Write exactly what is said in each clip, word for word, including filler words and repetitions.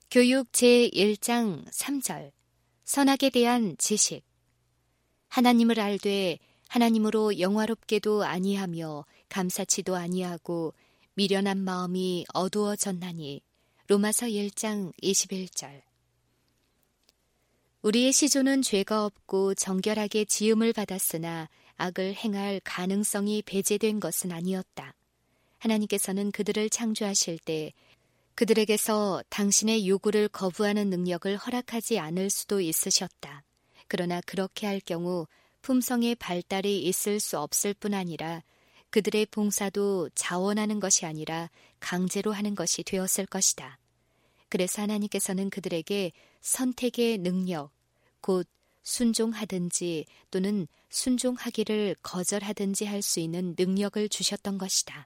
교육 제일 장 삼 절 선악에 대한 지식. 하나님을 알되 하나님으로 영화롭게도 아니하며 감사치도 아니하고 미련한 마음이 어두워졌나니. 로마서 일 장 이십일 절. 우리의 시조는 죄가 없고 정결하게 지음을 받았으나 악을 행할 가능성이 배제된 것은 아니었다. 하나님께서는 그들을 창조하실 때 그들에게서 당신의 요구를 거부하는 능력을 허락하지 않을 수도 있으셨다. 그러나 그렇게 할 경우 품성의 발달이 있을 수 없을 뿐 아니라 그들의 봉사도 자원하는 것이 아니라 강제로 하는 것이 되었을 것이다. 그래서 하나님께서는 그들에게 선택의 능력, 곧 순종하든지 또는 순종하기를 거절하든지 할 수 있는 능력을 주셨던 것이다.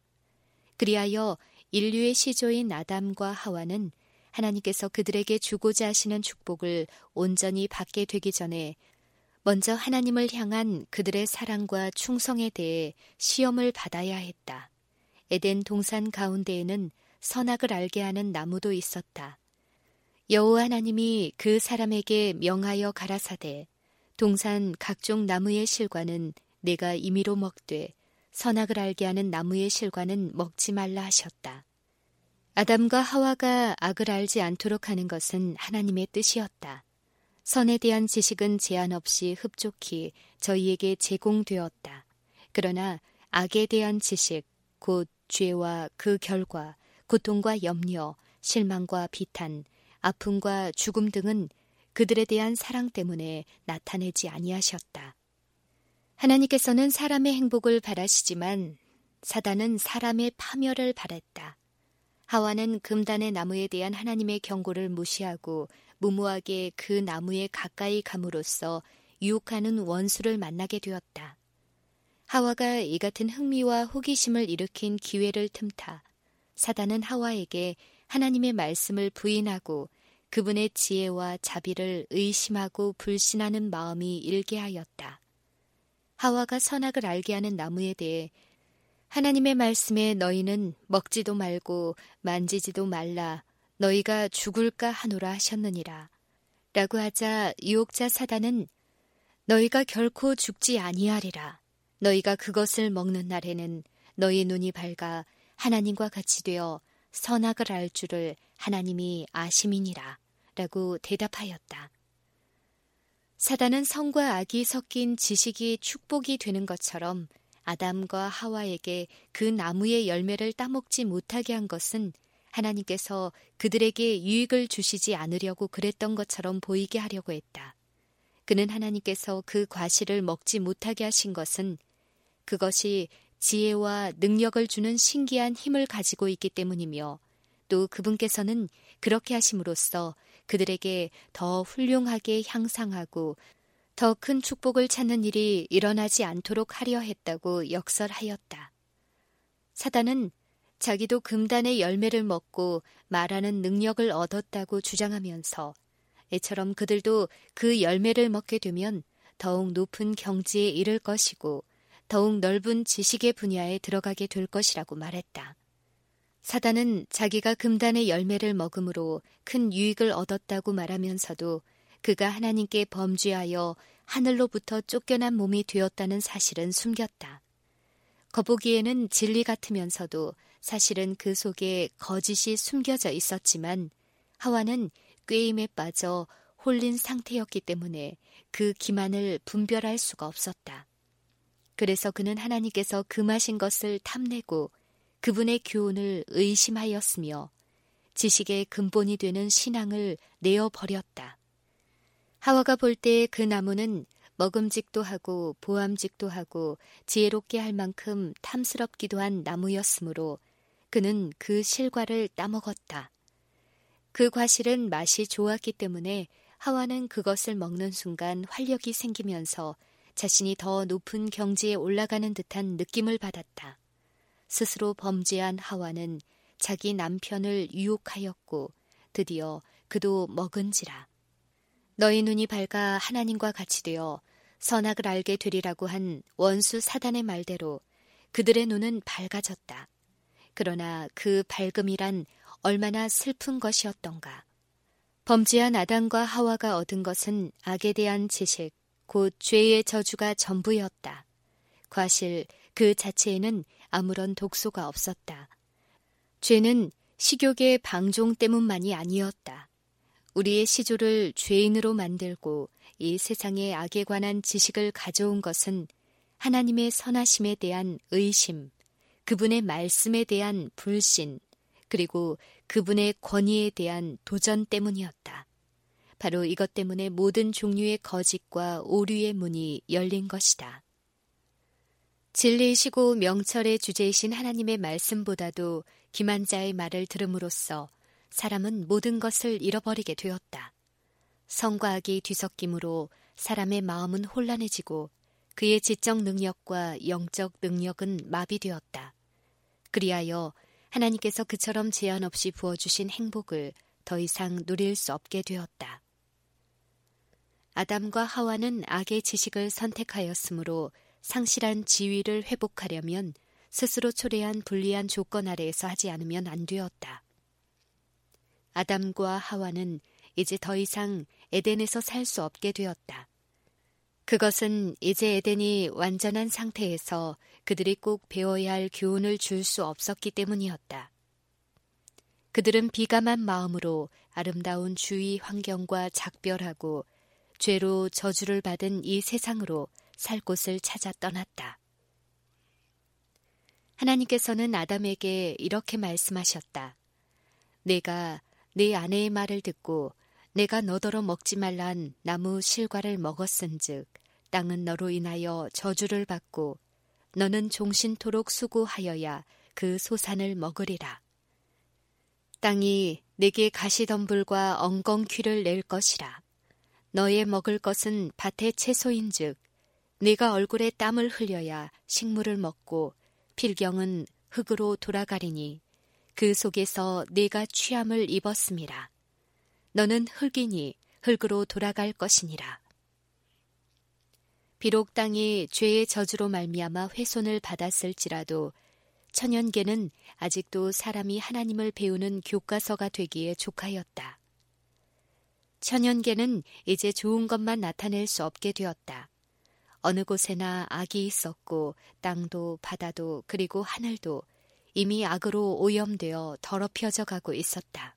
그리하여 인류의 시조인 아담과 하와는 하나님께서 그들에게 주고자 하시는 축복을 온전히 받게 되기 전에 먼저 하나님을 향한 그들의 사랑과 충성에 대해 시험을 받아야 했다. 에덴 동산 가운데에는 선악을 알게 하는 나무도 있었다. 여호와 하나님이 그 사람에게 명하여 가라사대 동산 각종 나무의 실과는 내가 임의로 먹되 선악을 알게 하는 나무의 실과는 먹지 말라 하셨다. 아담과 하와가 악을 알지 않도록 하는 것은 하나님의 뜻이었다. 선에 대한 지식은 제한 없이 흡족히 저희에게 제공되었다. 그러나 악에 대한 지식, 곧 죄와 그 결과, 고통과 염려, 실망과 비탄, 아픔과 죽음 등은 그들에 대한 사랑 때문에 나타내지 아니하셨다. 하나님께서는 사람의 행복을 바라시지만 사단은 사람의 파멸을 바랬다. 하와는 금단의 나무에 대한 하나님의 경고를 무시하고 무모하게 그 나무에 가까이 감으로써 유혹하는 원수를 만나게 되었다. 하와가 이 같은 흥미와 호기심을 일으킨 기회를 틈타 사단은 하와에게 하나님의 말씀을 부인하고 그분의 지혜와 자비를 의심하고 불신하는 마음이 일게 하였다. 하와가 선악을 알게 하는 나무에 대해 하나님의 말씀에 너희는 먹지도 말고 만지지도 말라 너희가 죽을까 하노라 하셨느니라 라고 하자 유혹자 사단은 너희가 결코 죽지 아니하리라. 너희가 그것을 먹는 날에는 너희 눈이 밝아 하나님과 같이 되어 선악을 알 줄을 하나님이 아심이니라 라고 대답하였다. 사단은 선과 악이 섞인 지식이 축복이 되는 것처럼 아담과 하와에게 그 나무의 열매를 따먹지 못하게 한 것은 하나님께서 그들에게 유익을 주시지 않으려고 그랬던 것처럼 보이게 하려고 했다. 그는 하나님께서 그 과실을 먹지 못하게 하신 것은 그것이 지혜와 능력을 주는 신기한 힘을 가지고 있기 때문이며 또 그분께서는 그렇게 하심으로써 그들에게 더 훌륭하게 향상하고 더 큰 축복을 찾는 일이 일어나지 않도록 하려 했다고 역설하였다. 사단은 자기도 금단의 열매를 먹고 말하는 능력을 얻었다고 주장하면서 이처럼 그들도 그 열매를 먹게 되면 더욱 높은 경지에 이를 것이고 더욱 넓은 지식의 분야에 들어가게 될 것이라고 말했다. 사단은 자기가 금단의 열매를 먹음으로 큰 유익을 얻었다고 말하면서도 그가 하나님께 범죄하여 하늘로부터 쫓겨난 몸이 되었다는 사실은 숨겼다. 겉보기에는 진리 같으면서도 사실은 그 속에 거짓이 숨겨져 있었지만 하와는 꾀임에 빠져 홀린 상태였기 때문에 그 기만을 분별할 수가 없었다. 그래서 그는 하나님께서 금하신 것을 탐내고 그분의 교훈을 의심하였으며 지식의 근본이 되는 신앙을 내어버렸다. 하와가 볼 때 그 나무는 먹음직도 하고 보암직도 하고 지혜롭게 할 만큼 탐스럽기도 한 나무였으므로 그는 그 실과를 따먹었다. 그 과실은 맛이 좋았기 때문에 하와는 그것을 먹는 순간 활력이 생기면서 자신이 더 높은 경지에 올라가는 듯한 느낌을 받았다. 스스로 범죄한 하와는 자기 남편을 유혹하였고 드디어 그도 먹은지라. 너희 눈이 밝아 하나님과 같이 되어 선악을 알게 되리라고 한 원수 사단의 말대로 그들의 눈은 밝아졌다. 그러나 그 밝음이란 얼마나 슬픈 것이었던가. 범죄한 아담과 하와가 얻은 것은 악에 대한 지식, 곧 죄의 저주가 전부였다. 과실 그 자체에는 아무런 독소가 없었다. 죄는 식욕의 방종 때문만이 아니었다. 우리의 시조를 죄인으로 만들고 이 세상의 악에 관한 지식을 가져온 것은 하나님의 선하심에 대한 의심, 그분의 말씀에 대한 불신, 그리고 그분의 권위에 대한 도전 때문이었다. 바로 이것 때문에 모든 종류의 거짓과 오류의 문이 열린 것이다. 진리이시고 명철의 주제이신 하나님의 말씀보다도 기만자의 말을 들음으로써 사람은 모든 것을 잃어버리게 되었다. 성과 악이 뒤섞임으로 사람의 마음은 혼란해지고 그의 지적 능력과 영적 능력은 마비되었다. 그리하여 하나님께서 그처럼 제한 없이 부어주신 행복을 더 이상 누릴 수 없게 되었다. 아담과 하와는 악의 지식을 선택하였으므로 상실한 지위를 회복하려면 스스로 초래한 불리한 조건 아래에서 하지 않으면 안 되었다. 아담과 하와는 이제 더 이상 에덴에서 살 수 없게 되었다. 그것은 이제 에덴이 완전한 상태에서 그들이 꼭 배워야 할 교훈을 줄 수 없었기 때문이었다. 그들은 비감한 마음으로 아름다운 주위 환경과 작별하고 죄로 저주를 받은 이 세상으로 살 곳을 찾아 떠났다. 하나님께서는 아담에게 이렇게 말씀하셨다. 내가 네 아내의 말을 듣고 내가 너더러 먹지 말란 나무 실과를 먹었은즉 땅은 너로 인하여 저주를 받고 너는 종신토록 수고하여야 그 소산을 먹으리라. 땅이 내게 가시덤불과 엉겅퀴를 낼 것이라. 너의 먹을 것은 밭의 채소인즉 네가 얼굴에 땀을 흘려야 식물을 먹고 필경은 흙으로 돌아가리니 그 속에서 네가 취함을 입었음이라. 너는 흙이니 흙으로 돌아갈 것이니라. 비록 땅이 죄의 저주로 말미암아 훼손을 받았을지라도 천연계는 아직도 사람이 하나님을 배우는 교과서가 되기에 족하였다. 천연계는 이제 좋은 것만 나타낼 수 없게 되었다. 어느 곳에나 악이 있었고 땅도 바다도 그리고 하늘도 이미 악으로 오염되어 더럽혀져 가고 있었다.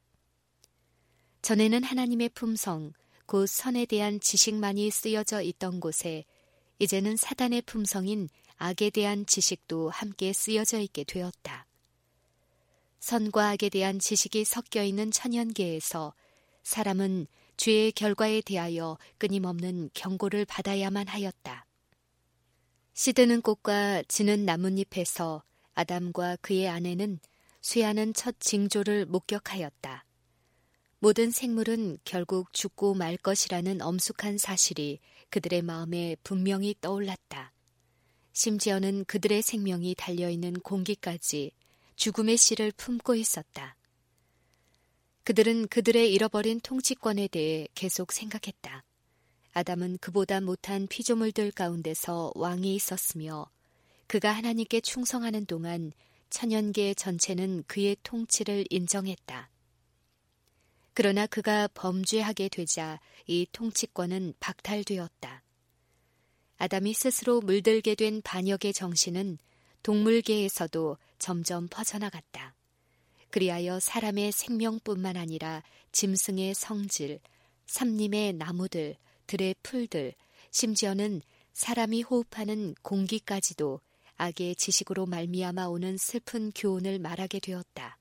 전에는 하나님의 품성, 곧 선에 대한 지식만이 쓰여져 있던 곳에 이제는 사단의 품성인 악에 대한 지식도 함께 쓰여져 있게 되었다. 선과 악에 대한 지식이 섞여 있는 천연계에서 사람은 죄의 결과에 대하여 끊임없는 경고를 받아야만 하였다. 시드는 꽃과 지는 나뭇잎에서 아담과 그의 아내는 쇠하는 첫 징조를 목격하였다. 모든 생물은 결국 죽고 말 것이라는 엄숙한 사실이 그들의 마음에 분명히 떠올랐다. 심지어는 그들의 생명이 달려있는 공기까지 죽음의 씨를 품고 있었다. 그들은 그들의 잃어버린 통치권에 대해 계속 생각했다. 아담은 그보다 못한 피조물들 가운데서 왕이 있었으며 그가 하나님께 충성하는 동안 천연계 전체는 그의 통치를 인정했다. 그러나 그가 범죄하게 되자 이 통치권은 박탈되었다. 아담이 스스로 물들게 된 반역의 정신은 동물계에서도 점점 퍼져나갔다. 그리하여 사람의 생명뿐만 아니라 짐승의 성질, 삼림의 나무들, 들의 풀들, 심지어는 사람이 호흡하는 공기까지도 악의 지식으로 말미암아 오는 슬픈 교훈을 말하게 되었다.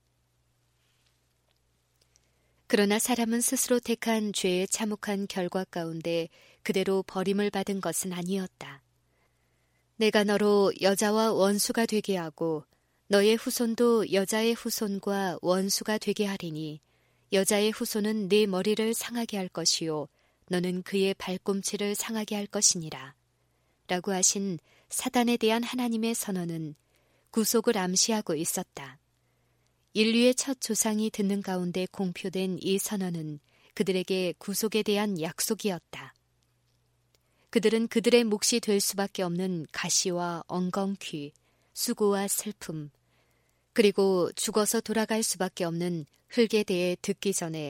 그러나 사람은 스스로 택한 죄의 참혹한 결과 가운데 그대로 버림을 받은 것은 아니었다. 내가 너로 여자와 원수가 되게 하고 너의 후손도 여자의 후손과 원수가 되게 하리니 여자의 후손은 네 머리를 상하게 할 것이요 너는 그의 발꿈치를 상하게 할 것이니라. 라고 하신 사단에 대한 하나님의 선언은 구속을 암시하고 있었다. 인류의 첫 조상이 듣는 가운데 공표된 이 선언은 그들에게 구속에 대한 약속이었다. 그들은 그들의 몫이 될 수밖에 없는 가시와 엉겅퀴, 수고와 슬픔, 그리고 죽어서 돌아갈 수밖에 없는 흙에 대해 듣기 전에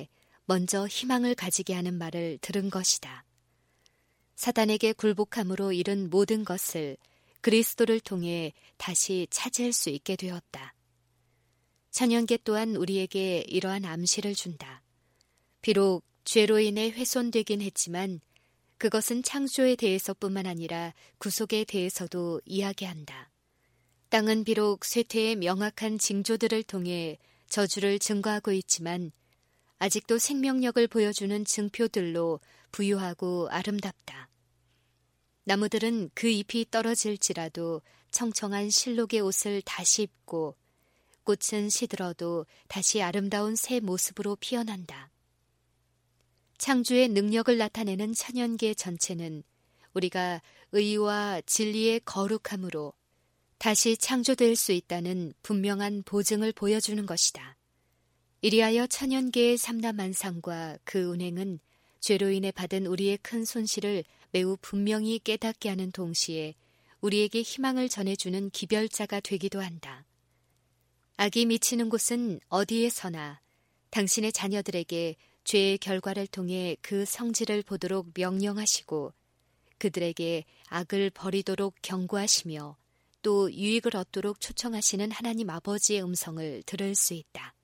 먼저 희망을 가지게 하는 말을 들은 것이다. 사단에게 굴복함으로 잃은 모든 것을 그리스도를 통해 다시 찾을 수 있게 되었다. 천연계 또한 우리에게 이러한 암시를 준다. 비록 죄로 인해 훼손되긴 했지만 그것은 창조에 대해서뿐만 아니라 구속에 대해서도 이야기한다. 땅은 비록 쇠퇴의 명확한 징조들을 통해 저주를 증거하고 있지만 아직도 생명력을 보여주는 증표들로 부유하고 아름답다. 나무들은 그 잎이 떨어질지라도 청청한 실록의 옷을 다시 입고 꽃은 시들어도 다시 아름다운 새 모습으로 피어난다. 창조의 능력을 나타내는 천연계 전체는 우리가 의와 진리의 거룩함으로 다시 창조될 수 있다는 분명한 보증을 보여주는 것이다. 이리하여 천연계의 삼라만상과 그 운행은 죄로 인해 받은 우리의 큰 손실을 매우 분명히 깨닫게 하는 동시에 우리에게 희망을 전해주는 기별자가 되기도 한다. 악이 미치는 곳은 어디에서나 당신의 자녀들에게 죄의 결과를 통해 그 성질을 보도록 명령하시고 그들에게 악을 버리도록 경고하시며 또 유익을 얻도록 초청하시는 하나님 아버지의 음성을 들을 수 있다.